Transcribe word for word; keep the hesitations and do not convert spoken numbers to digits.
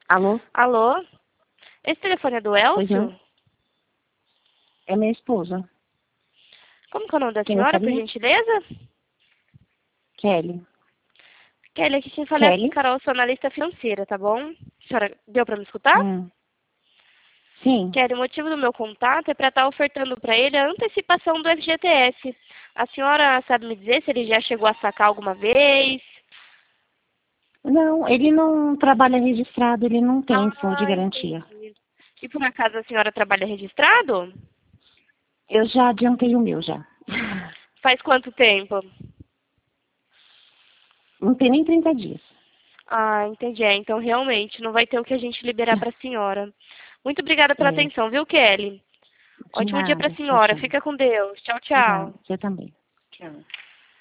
Alô? Alô? Esse telefone é do Pois Elcio? não. É minha esposa. Como que é o nome da Quem senhora, por gostaria? gentileza? Kelly. Kelly, aqui quem fala é a Kelly? Carol, sou analista financeira, tá bom? A senhora deu pra me escutar? Hum. Sim. Kelly, o motivo do meu contato é para estar ofertando para ele a antecipação do F G T S. A senhora sabe me dizer se ele já chegou a sacar alguma vez? Não, ele não trabalha registrado, ele não tem fundo de Ah, garantia. entendi. E por acaso a senhora trabalha registrado? Eu já adiantei o meu já. Faz quanto tempo? Não tem nem trinta dias. Ah, entendi. É, então realmente não vai ter o que a gente liberar para a senhora. Muito obrigada pela É, atenção, viu, Kelly? de Ótimo dia para nada. a Tchau, senhora. tchau. Fica com Deus. Tchau, Obrigada. tchau. Você também. Tchau.